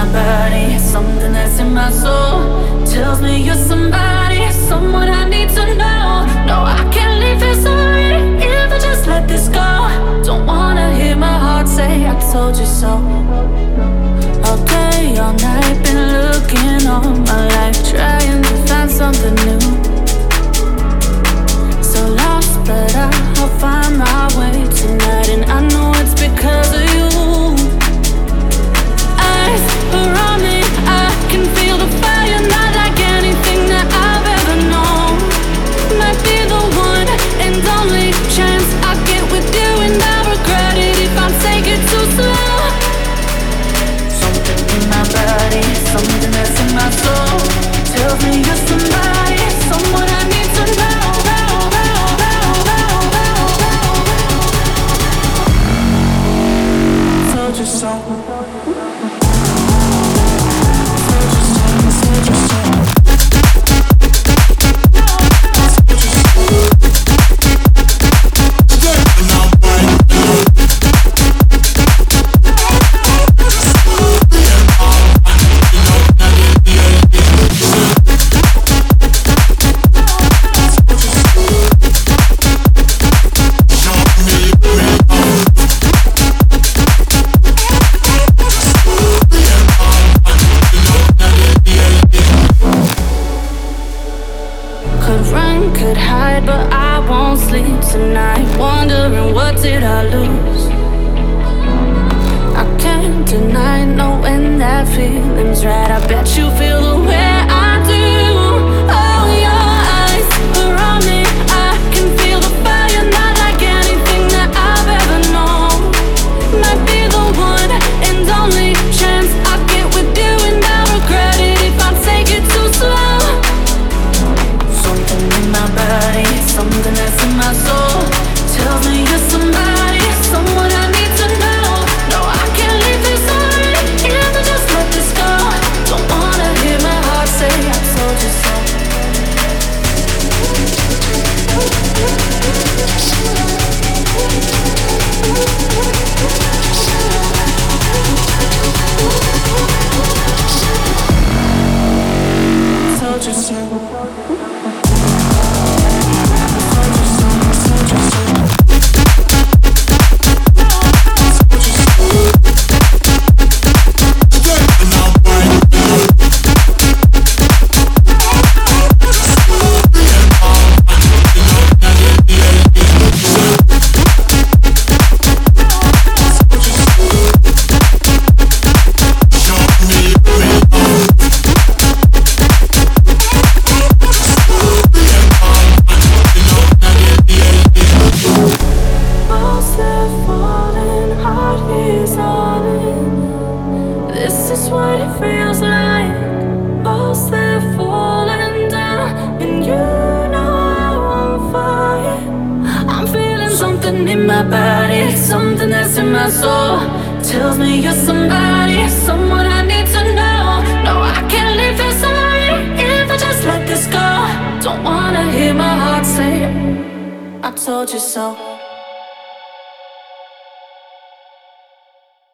my body, something that's in my soul tells me you're somebody, someone I need to know. No, I can't leave this already if I just let this go. Don't wanna hear my heart say I told you so. All day, all night, been looking all my life, trying to find something new. So lost, but I'll find my way tonight, and I know it's because of you. Eyes around me, I can feel the fire, not like anything that I've ever known. Might be the one and only chance I get with you, and I regret it if I take it too slow. Something in my body, something that's in my soul tells me you're somebody, someone I need to know. Told you so. Could hide, but I won't sleep tonight, wondering what did I lose. I can't deny knowing that feeling's right. I bet you feel the way I do. Oh, your eyes around me, I can feel the fire, not like anything that I've ever known. Might be the one and only chance I get with you, and I regret it if I take it too slow. Something in my body, something that's in my soul tells me you're somebody, someone I need to know. No, I can't leave this already if I just let this go. Don't wanna hear my heart say I told you so. Told you so. In my body, something that's in my soul tells me you're somebody, someone I need to know. No, I can't leave this already if I just let this go. Don't wanna hear my heart say I told you so.